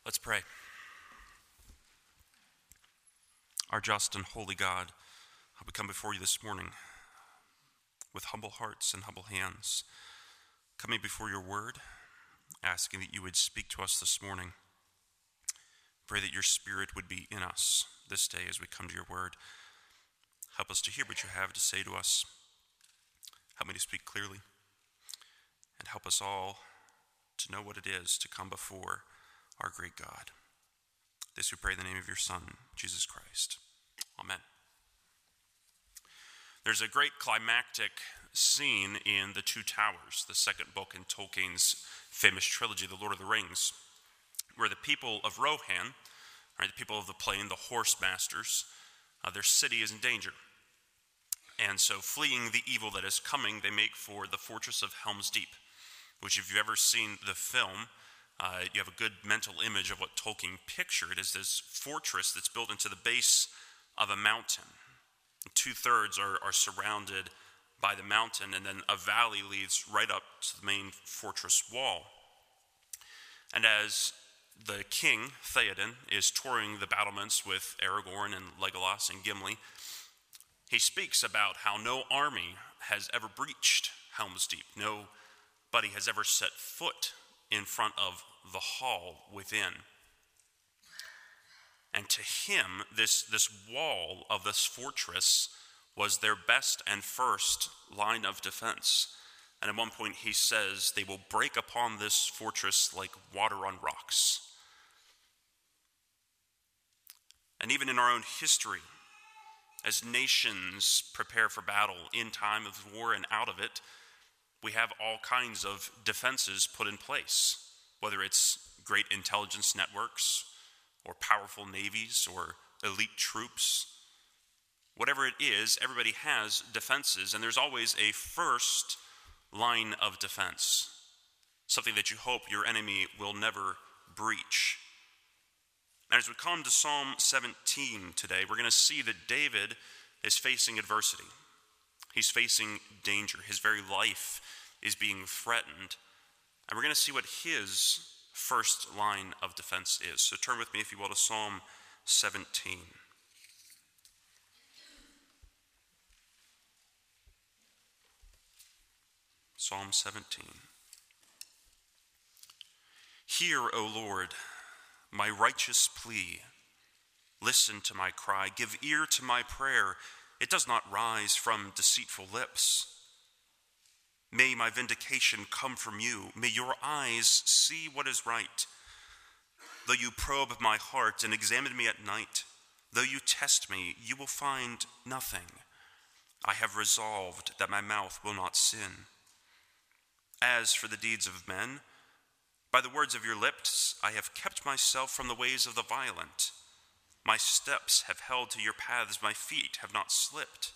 Let's pray. Our just and holy God, we come before you this morning with humble hearts and humble hands, coming before your word, asking that you would speak to us this morning. Pray that your Spirit would be in us this day as we come to your word. Help us to hear what you have to say to us. Help me to speak clearly, and help us all to know what it is to come before our great God. This we pray in the name of your Son, Jesus Christ. Amen. There's a great climactic scene in The Two Towers, the second book in Tolkien's famous trilogy, The Lord of the Rings, where the people of Rohan, right, the people of the plain, the Horse Masters, their city is in danger. And so fleeing the evil that is coming, they make for the fortress of Helm's Deep, which if you've ever seen the film, you have a good mental image of what Tolkien pictured as this fortress that's built into the base of a mountain. 2/3 are surrounded by the mountain, and then a valley leads right up to the main fortress wall. And as the king, Theoden, is touring the battlements with Aragorn and Legolas and Gimli, he speaks about how no army has ever breached Helm's Deep. Nobody has ever set foot in front of the hall within. And to him, this wall of this fortress was their best and first line of defense. And at one point he says, they will break upon this fortress like water on rocks. And even in our own history, as nations prepare for battle in time of war and out of it, we have all kinds of defenses put in place, whether it's great intelligence networks or powerful navies or elite troops. Whatever it is, everybody has defenses, and there's always a first line of defense, something that you hope your enemy will never breach. And as we come to Psalm 17 today, we're going to see that David is facing adversity. He's facing danger. His very life is being threatened. And we're going to see what his first line of defense is. So turn with me, if you will, to Psalm 17. Psalm 17. Hear, O Lord, my righteous plea. Listen to my cry. Give ear to my prayer. It does not rise from deceitful lips. May my vindication come from you. May your eyes see what is right. Though you probe my heart and examine me at night, though you test me, you will find nothing. I have resolved that my mouth will not sin. As for the deeds of men, by the words of your lips, I have kept myself from the ways of the violent. My steps have held to your paths, my feet have not slipped.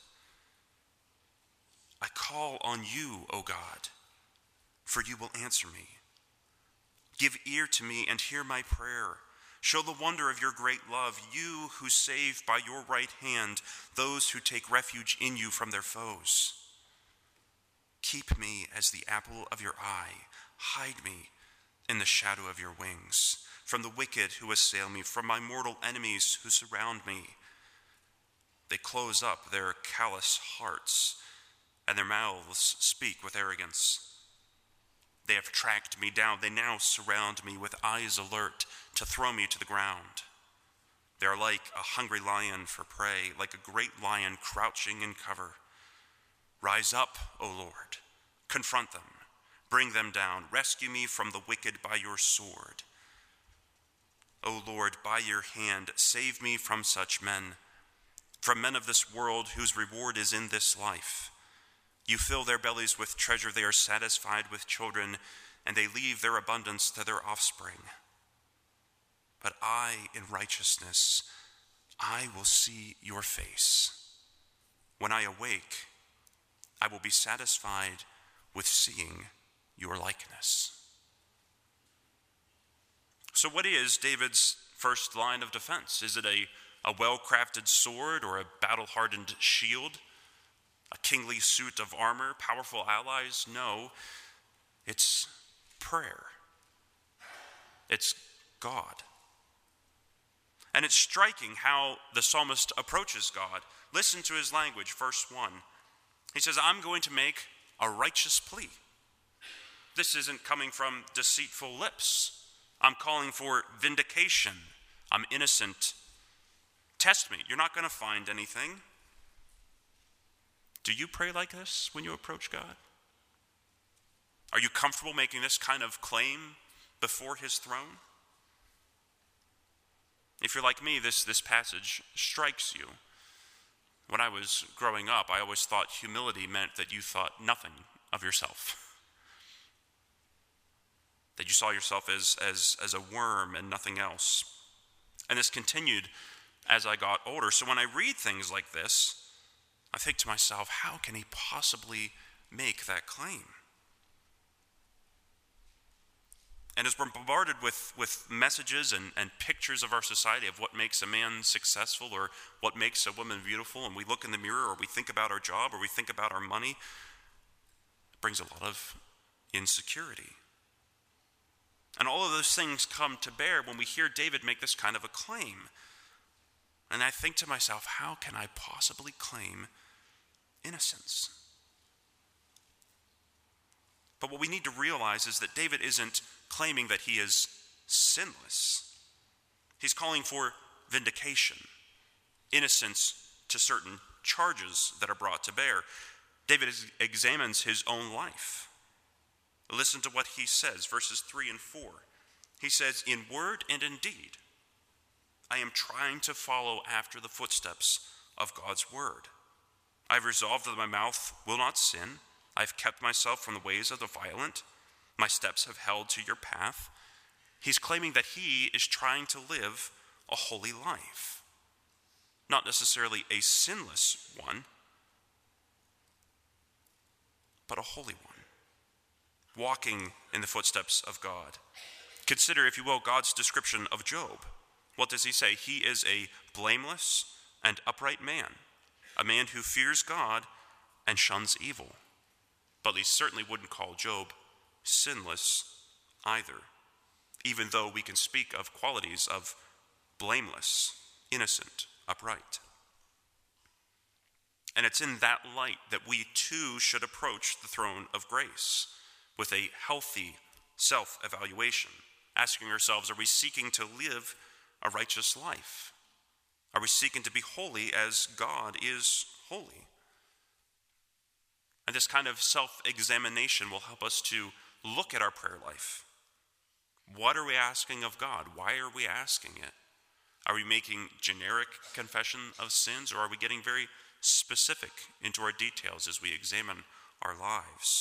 I call on you, O God, for you will answer me. Give ear to me and hear my prayer. Show the wonder of your great love, you who save by your right hand those who take refuge in you from their foes. Keep me as the apple of your eye. Hide me in the shadow of your wings, from the wicked who assail me, from my mortal enemies who surround me. They close up their callous hearts, and their mouths speak with arrogance. They have tracked me down. They now surround me with eyes alert to throw me to the ground. They are like a hungry lion for prey, like a great lion crouching in cover. Rise up, O Lord, confront them, bring them down, rescue me from the wicked by your sword. O Lord, by your hand, save me from such men, from men of this world whose reward is in this life. You fill their bellies with treasure, they are satisfied with children, and they leave their abundance to their offspring. But I, in righteousness, I will see your face. When I awake, I will be satisfied with seeing your likeness. So what is David's first line of defense? Is it a well-crafted sword or a battle-hardened shield? A kingly suit of armor, powerful allies? No, it's prayer. It's God. And it's striking how the psalmist approaches God. Listen to his language, verse 1. He says, I'm going to make a righteous plea. This isn't coming from deceitful lips. I'm calling for vindication. I'm innocent. Test me. You're not going to find anything. Do you pray like this when you approach God? Are you comfortable making this kind of claim before his throne? If you're like me, this passage strikes you. When I was growing up, I always thought humility meant that you thought nothing of yourself. That you saw yourself as a worm and nothing else. And this continued as I got older. So when I read things like this, I think to myself, how can he possibly make that claim? And as we're bombarded with messages and pictures of our society of what makes a man successful or what makes a woman beautiful, and we look in the mirror or we think about our job or we think about our money, it brings a lot of insecurity. And all of those things come to bear when we hear David make this kind of a claim. And I think to myself, how can I possibly claim innocence? But what we need to realize is that David isn't claiming that he is sinless. He's calling for vindication, innocence to certain charges that are brought to bear. David examines his own life. Listen to what he says, verses 3 and 4. He says, in word and in deed, I am trying to follow after the footsteps of God's word. I've resolved that my mouth will not sin. I've kept myself from the ways of the violent. My steps have held to your path. He's claiming that he is trying to live a holy life. Not necessarily a sinless one, but a holy one. Walking in the footsteps of God. Consider, if you will, God's description of Job. What does he say? He is a blameless and upright man, a man who fears God and shuns evil. But he certainly wouldn't call Job sinless either, even though we can speak of qualities of blameless, innocent, upright. And it's in that light that we too should approach the throne of grace with a healthy self-evaluation, asking ourselves, are we seeking to live a righteous life? Are we seeking to be holy as God is holy? And this kind of self-examination will help us to look at our prayer life. What are we asking of God? Why are we asking it? Are we making generic confession of sins, or are we getting very specific into our details as we examine our lives?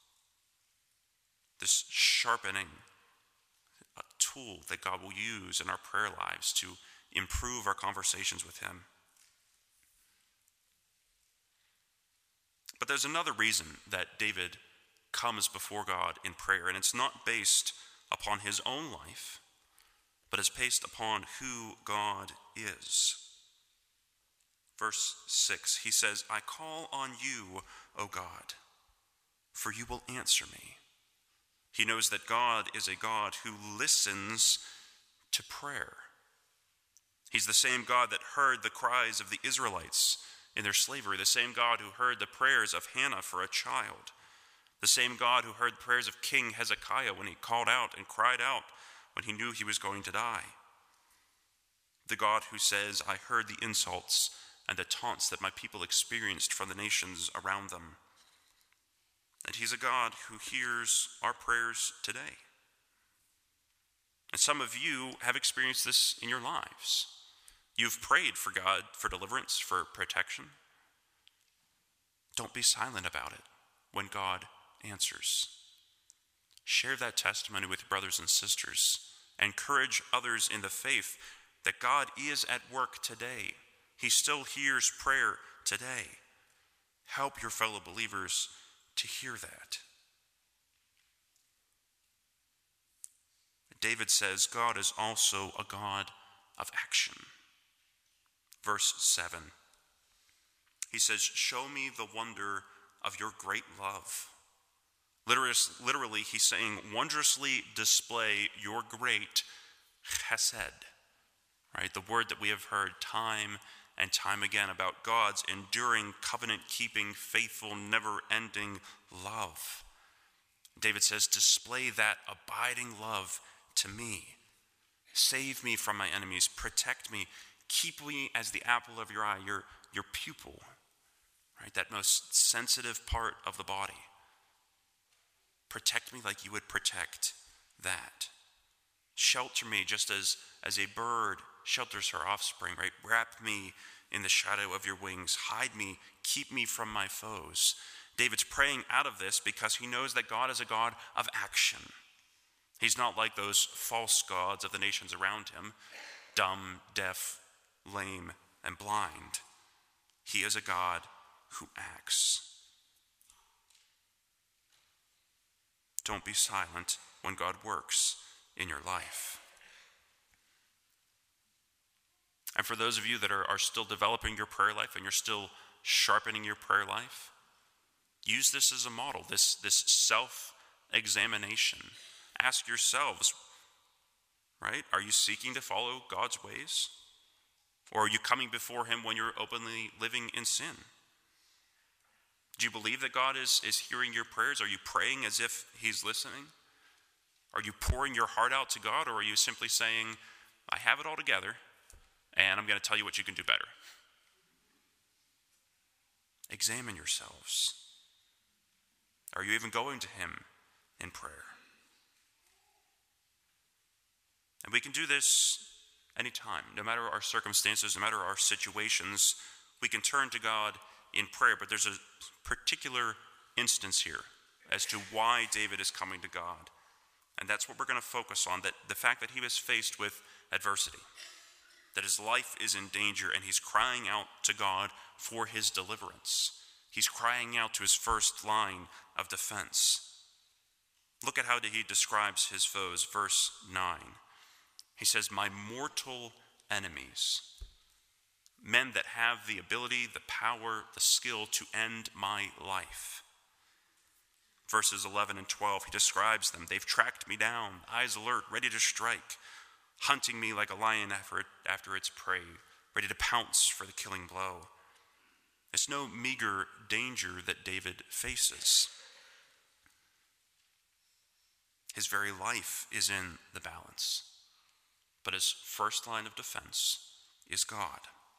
This sharpening a tool that God will use in our prayer lives to improve our conversations with him. But there's another reason that David comes before God in prayer, and it's not based upon his own life, but it's based upon who God is. Verse 6, he says, I call on you, O God, for you will answer me. He knows that God is a God who listens to prayer. He's the same God that heard the cries of the Israelites in their slavery, the same God who heard the prayers of Hannah for a child, the same God who heard the prayers of King Hezekiah when he called out and cried out when he knew he was going to die. The God who says, I heard the insults and the taunts that my people experienced from the nations around them. And he's a God who hears our prayers today. And some of you have experienced this in your lives. You've prayed for God for deliverance, for protection. Don't be silent about it when God answers. Share that testimony with your brothers and sisters. Encourage others in the faith that God is at work today. He still hears prayer today. Help your fellow believers to hear that. David says God is also a God of action. Verse 7. He says, show me the wonder of your great love. Literally, he's saying, wondrously display your great chesed, right? The word that we have heard time and time again about God's enduring, covenant-keeping, faithful, never-ending love. David says, display that abiding love to me. Save me from my enemies. Protect me. Keep me as the apple of your eye, your pupil, right? That most sensitive part of the body. Protect me like you would protect that. Shelter me just as a bird shelters her offspring, right? Wrap me in the shadow of your wings. Hide me. Keep me from my foes. David's praying out of this because he knows that God is a God of action. He's not like those false gods of the nations around him, dumb, deaf, lame, and blind. He is a God who acts. Don't be silent when God works in your life. And for those of you that are still developing your prayer life and you're still sharpening your prayer life, use this as a model, this self-examination. Ask yourselves, right? Are you seeking to follow God's ways? Or are you coming before him when you're openly living in sin? Do you believe that God is hearing your prayers? Are you praying as if he's listening? Are you pouring your heart out to God? Or are you simply saying, I have it all together, and I'm going to tell you what you can do better? Examine yourselves. Are you even going to him in prayer? And we can do this anytime, no matter our circumstances, no matter our situations. We can turn to God in prayer, but there's a particular instance here as to why David is coming to God. And that's what we're going to focus on, that the fact that he was faced with adversity, that his life is in danger, and he's crying out to God for his deliverance. He's crying out to his first line of defense. Look at how he describes his foes. Verse 9. He says, my mortal enemies, men that have the ability, the power, the skill to end my life. Verses 11 and 12, he describes them. They've tracked me down, eyes alert, ready to strike, hunting me like a lion after its prey, ready to pounce for the killing blow. It's no meager danger that David faces. His very life is in the balance. But his first line of defense is God.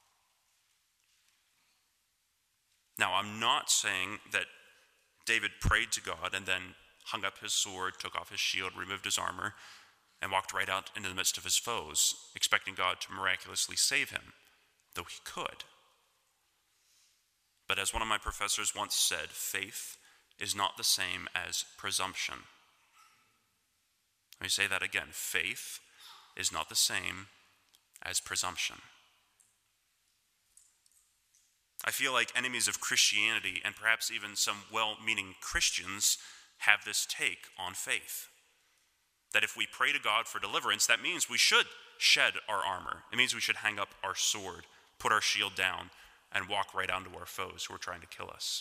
Now, I'm not saying that David prayed to God and then hung up his sword, took off his shield, removed his armor, and walked right out into the midst of his foes, expecting God to miraculously save him, though he could. But as one of my professors once said, faith is not the same as presumption. Let me say that again. Faith is not the same as presumption. I feel like enemies of Christianity, and perhaps even some well-meaning Christians, have this take on faith. That if we pray to God for deliverance, that means we should shed our armor. It means we should hang up our sword, put our shield down, and walk right onto our foes who are trying to kill us.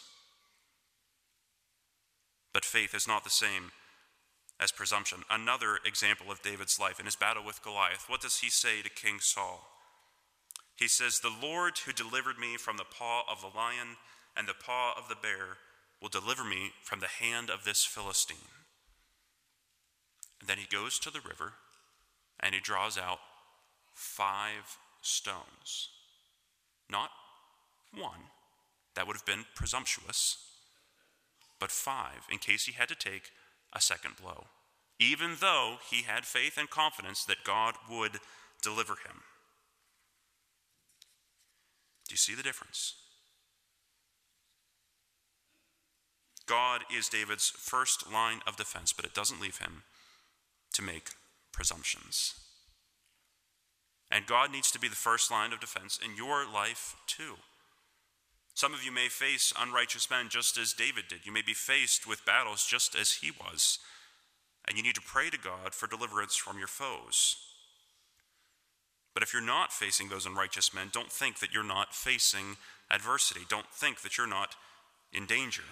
But faith is not the same as presumption. Another example of David's life in his battle with Goliath. What does he say to King Saul? He says, the Lord who delivered me from the paw of the lion and the paw of the bear will deliver me from the hand of this Philistine. And then he goes to the river and he draws out 5 stones. Not 1, that would have been presumptuous, but 5 in case he had to take a second blow, even though he had faith and confidence that God would deliver him. Do you see the difference? God is David's first line of defense, but it doesn't leave him to make presumptions. And God needs to be the first line of defense in your life too. Some of you may face unrighteous men just as David did. You may be faced with battles just as he was. And you need to pray to God for deliverance from your foes. But if you're not facing those unrighteous men, don't think that you're not facing adversity. Don't think that you're not in danger.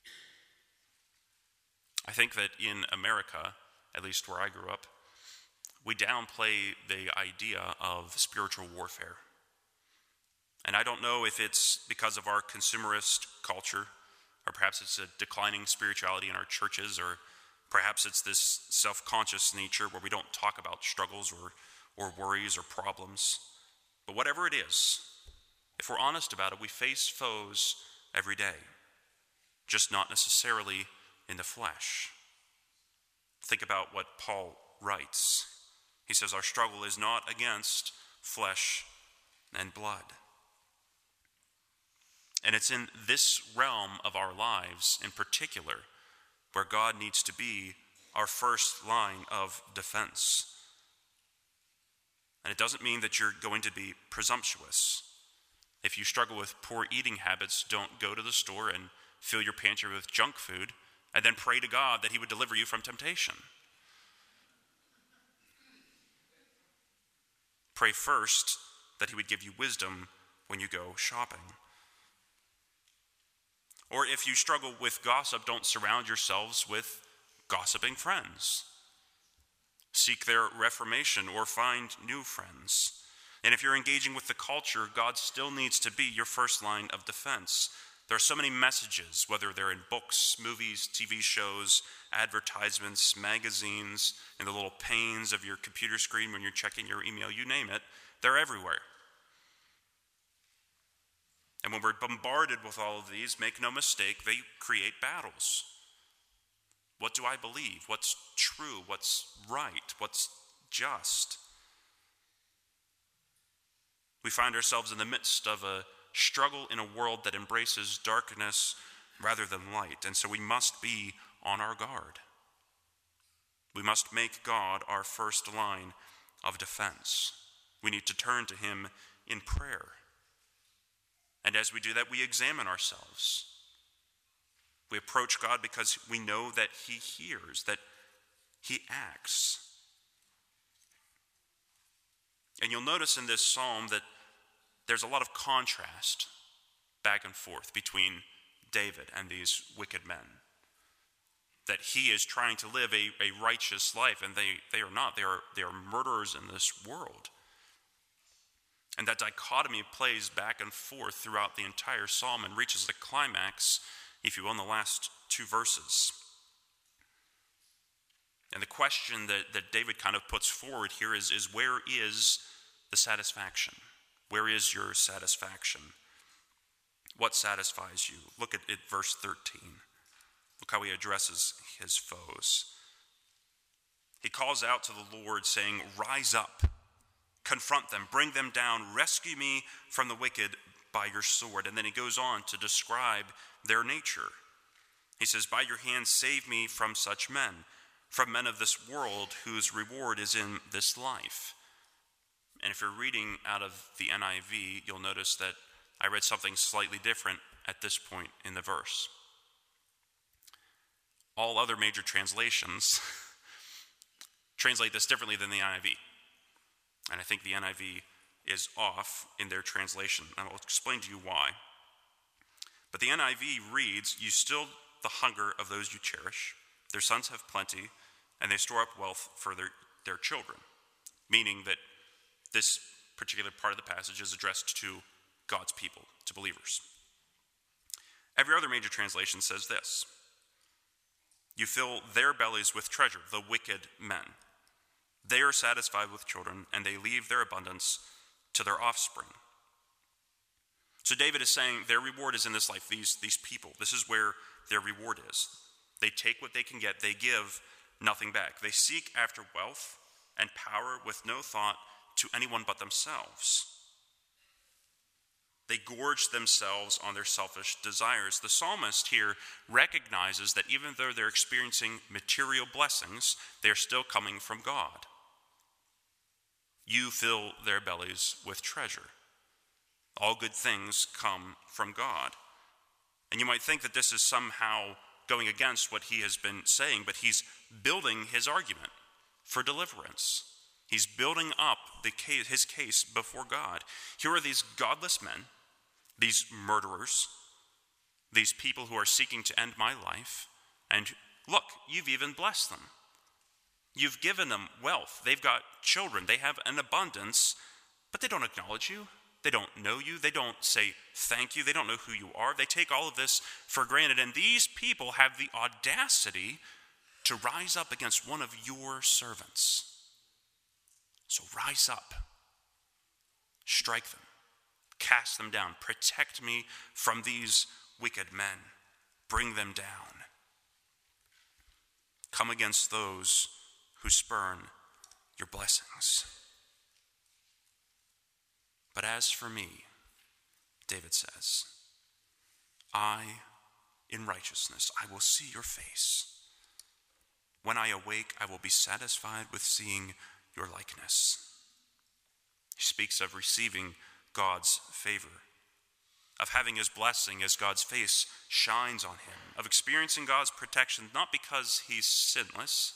I think that in America, at least where I grew up, we downplay the idea of spiritual warfare. And I don't know if it's because of our consumerist culture, or perhaps it's a declining spirituality in our churches, or perhaps it's this self-conscious nature where we don't talk about struggles or worries or problems. But whatever it is, if we're honest about it, we face foes every day, just not necessarily in the flesh. Think about what Paul writes. He says, our struggle is not against flesh and blood. And it's in this realm of our lives in particular where God needs to be our first line of defense. And it doesn't mean that you're going to be presumptuous. If you struggle with poor eating habits, don't go to the store and fill your pantry with junk food and then pray to God that he would deliver you from temptation. Pray first that he would give you wisdom when you go shopping. Or if you struggle with gossip, don't surround yourselves with gossiping friends. Seek their reformation or find new friends. And if you're engaging with the culture, God still needs to be your first line of defense. There are so many messages, whether they're in books, movies, TV shows, advertisements, magazines, in the little panes of your computer screen when you're checking your email, you name it, they're everywhere. And when we're bombarded with all of these, make no mistake, they create battles. What do I believe? What's true? What's right? What's just? We find ourselves in the midst of a struggle in a world that embraces darkness rather than light, and so we must be on our guard. We must make God our first line of defense. We need to turn to him in prayer. And as we do that, we examine ourselves. We approach God because we know that he hears, that he acts. And you'll notice in this psalm that there's a lot of contrast back and forth between David and these wicked men. That he is trying to live a righteous life, and they are not. They are murderers in this world. And that dichotomy plays back and forth throughout the entire psalm and reaches the climax, if you will, in the last two verses. And the question that David kind of puts forward here is where is the satisfaction? Where is your satisfaction? What satisfies you? Look at verse 13. Look how he addresses his foes. He calls out to the Lord saying, "Rise up, confront them, bring them down, rescue me from the wicked by your sword." And then he goes on to describe their nature. He says, "By your hand save me from such men, from men of this world whose reward is in this life." And if you're reading out of the NIV, you'll notice that I read something slightly different at this point in the verse. All other major translations translate this differently than the NIV. And I think the NIV is off in their translation. And I'll explain to you why. But the NIV reads, "You still the hunger of those you cherish. Their sons have plenty, and they store up wealth for their children." Meaning that this particular part of the passage is addressed to God's people, to believers. Every other major translation says this: "You fill their bellies with treasure, the wicked men. They are satisfied with children, and they leave their abundance to their offspring." So David is saying their reward is in this life, these people. This is where their reward is. They take what they can get. They give nothing back. They seek after wealth and power with no thought to anyone but themselves. They gorge themselves on their selfish desires. The psalmist here recognizes that even though they're experiencing material blessings, they're still coming from God. You fill their bellies with treasure. All good things come from God. And you might think that this is somehow going against what he has been saying, but he's building his argument for deliverance. He's building up his case before God. Here are these godless men, these murderers, these people who are seeking to end my life, and look, you've even blessed them. You've given them wealth. They've got children. They have an abundance, but they don't acknowledge you. They don't know you. They don't say thank you. They don't know who you are. They take all of this for granted. And these people have the audacity to rise up against one of your servants. So rise up. Strike them. Cast them down. Protect me from these wicked men. Bring them down. Come against those who spurn your blessings. But as for me, David says, in righteousness, I will see your face. When I awake, I will be satisfied with seeing your likeness. He speaks of receiving God's favor, of having his blessing as God's face shines on him, of experiencing God's protection, not because he's sinless,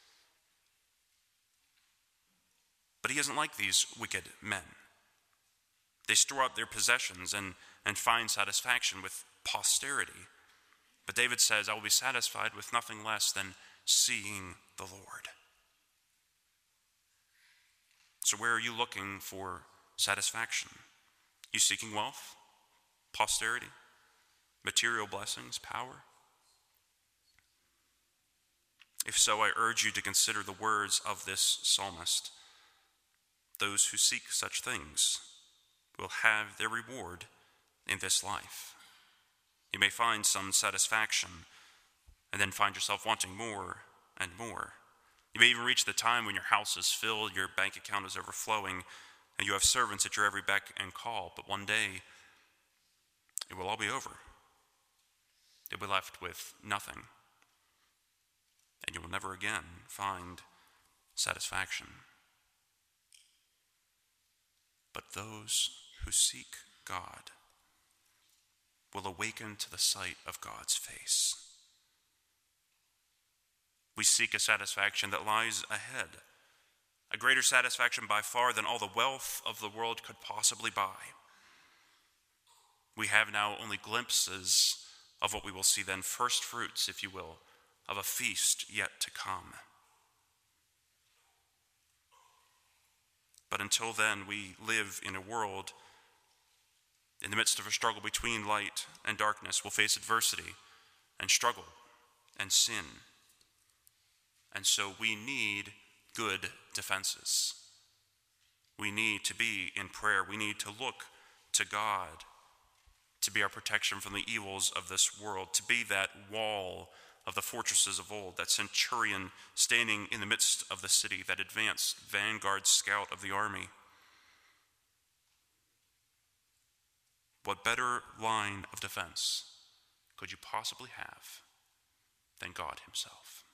but he isn't like these wicked men. They store up their possessions and find satisfaction with posterity. But David says, I will be satisfied with nothing less than seeing the Lord. So where are you looking for satisfaction? You seeking wealth, posterity, material blessings, power? If so, I urge you to consider the words of this psalmist. Those who seek such things will have their reward in this life. You may find some satisfaction and then find yourself wanting more and more. You may even reach the time when your house is filled, your bank account is overflowing, and you have servants at your every beck and call. But one day, it will all be over. You'll be left with nothing. And you will never again find satisfaction. But those who seek God will awaken to the sight of God's face. We seek a satisfaction that lies ahead, a greater satisfaction by far than all the wealth of the world could possibly buy. We have now only glimpses of what we will see then, first fruits, if you will, of a feast yet to come. But until then, we live in a world in the midst of a struggle between light and darkness. We'll face adversity and struggle and sin. And so we need good defenses. We need to be in prayer. We need to look to God to be our protection from the evils of this world, to be that wall of the fortresses of old, that centurion standing in the midst of the city, that advanced vanguard scout of the army. What better line of defense could you possibly have than God himself?